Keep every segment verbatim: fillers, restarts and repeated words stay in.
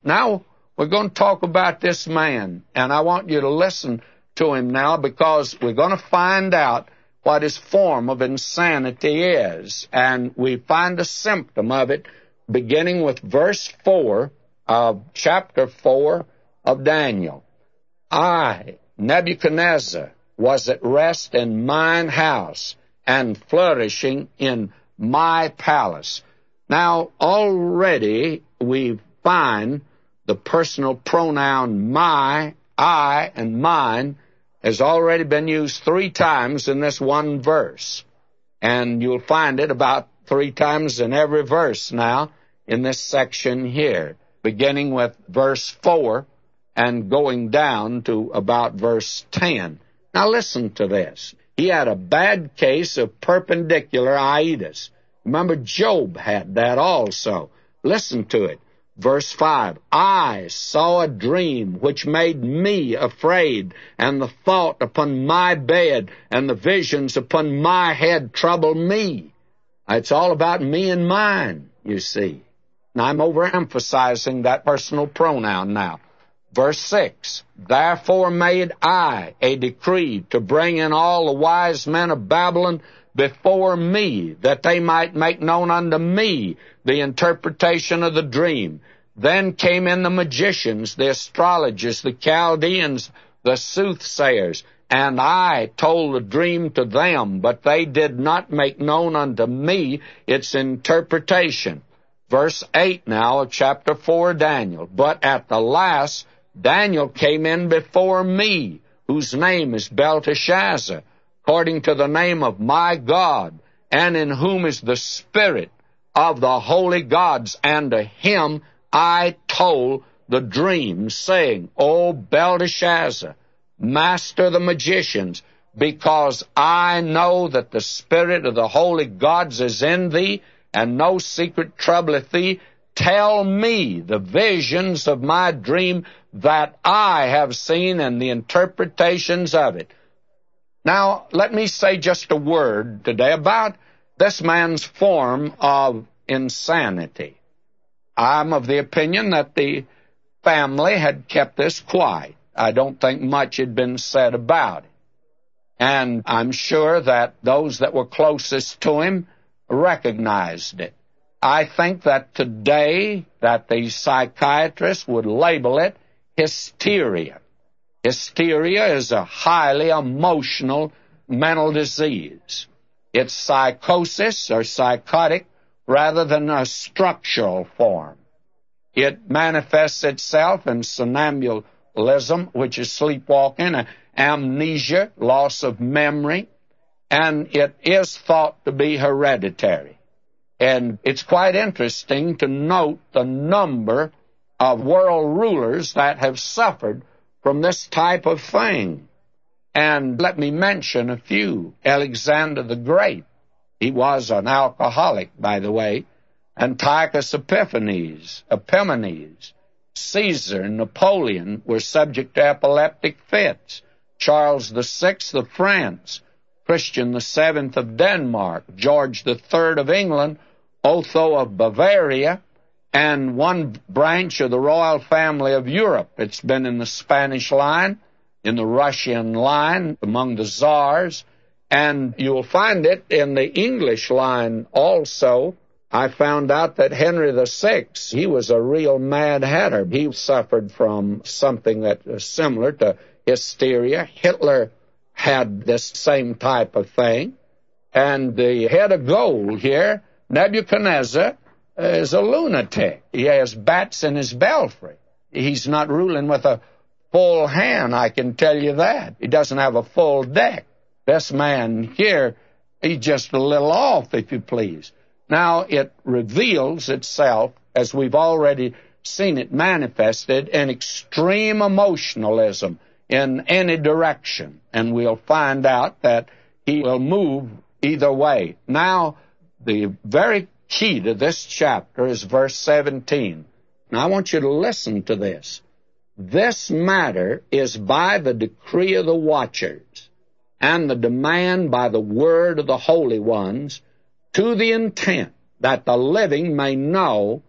Now, we're going to talk about this man, and I want you to listen to him now, because we're going to find out what his form of insanity is. And we find a symptom of it beginning with verse four of chapter four of Daniel. I, Nebuchadnezzar, was at rest in mine house and flourishing in my palace. Now, already we find the personal pronoun my, I, and mine has already been used three times in this one verse. And you'll find it about three times in every verse now in this section here, beginning with verse four and going down to about verse ten. Now listen to this. He had a bad case of perpendicular itis. Remember, Job had that also. Listen to it. Verse five, I saw a dream which made me afraid, and the thought upon my bed and the visions upon my head troubled me. It's all about me and mine, you see. Now, I'm overemphasizing that personal pronoun now. Verse six, therefore made I a decree to bring in all the wise men of Babylon before me, that they might make known unto me the interpretation of the dream. Then came in the magicians, the astrologers, the Chaldeans, the soothsayers, and I told the dream to them, but they did not make known unto me its interpretation. Verse eight now of chapter four of Daniel. But at the last Daniel came in before me, whose name is Belteshazzar, according to the name of my God, and in whom is the spirit of the holy gods, and to him I told the dream, saying, O Belteshazzar, master of the magicians, because I know that the spirit of the holy gods is in thee, and no secret troubleth thee, tell me the visions of my dream that I have seen, and the interpretations of it. Now, let me say just a word today about this man's form of insanity. I'm of the opinion that the family had kept this quiet. I don't think much had been said about it. And I'm sure that those that were closest to him recognized it. I think that today that the psychiatrists would label it hysteria. Hysteria is a highly emotional mental disease. It's psychosis or psychotic rather than a structural form. It manifests itself in somnambulism, which is sleepwalking, amnesia, loss of memory, and it is thought to be hereditary. And it's quite interesting to note the number of world rulers that have suffered from this type of thing. And let me mention a few. Alexander the Great, he was an alcoholic, by the way. Antiochus Epiphanes, Epimanes, Caesar, and Napoleon were subject to epileptic fits. Charles the Sixth of France, Christian the Seventh of Denmark, George the Third of England, Otho of Bavaria, and one branch of the royal family of Europe. It's been in the Spanish line, in the Russian line, among the czars, and you'll find it in the English line also. I found out that Henry the Sixth, he was a real mad hatter. He suffered from something that was similar to hysteria. Hitler had this same type of thing. And the head of gold here, Nebuchadnezzar, is a lunatic. He has bats in his belfry. He's not ruling with a full hand, I can tell you that. He doesn't have a full deck. This man here, he's just a little off, if you please. Now, it reveals itself, as we've already seen it manifested, in extreme emotionalism in any direction. And we'll find out that he will move either way. Now, the very key to this chapter is verse seventeen. Now, I want you to listen to this. This matter is by the decree of the watchers, and the demand by the word of the holy ones, to the intent that the living may know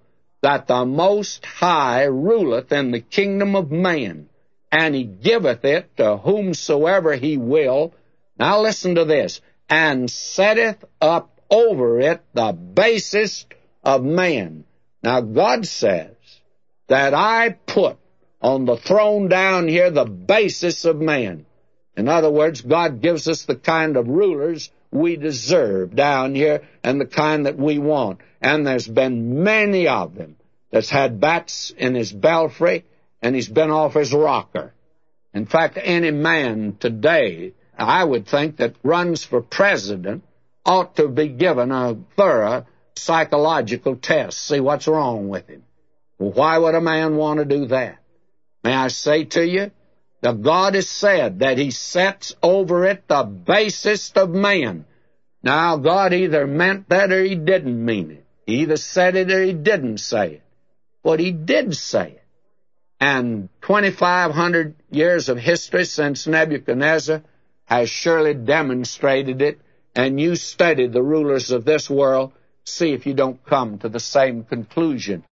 that the Most High ruleth in the kingdom of man, and he giveth it to whomsoever he will. Now listen to this. And setteth up over it the basest of man. Now God says that I put on the throne down here the basis of man. In other words, God gives us the kind of rulers we deserve down here and the kind that we want. And there's been many of them that's had bats in his belfry, and he's been off his rocker. In fact, any man today, I would think, that runs for president ought to be given a thorough psychological test, see what's wrong with him. Well, why would a man want to do that? May I say to you, that God has said that he sets over it the basest of man. Now, God either meant that or he didn't mean it. He either said it or he didn't say it. But he did say it. And twenty-five hundred years of history since Nebuchadnezzar has surely demonstrated it. And you study the rulers of this world, see if you don't come to the same conclusion.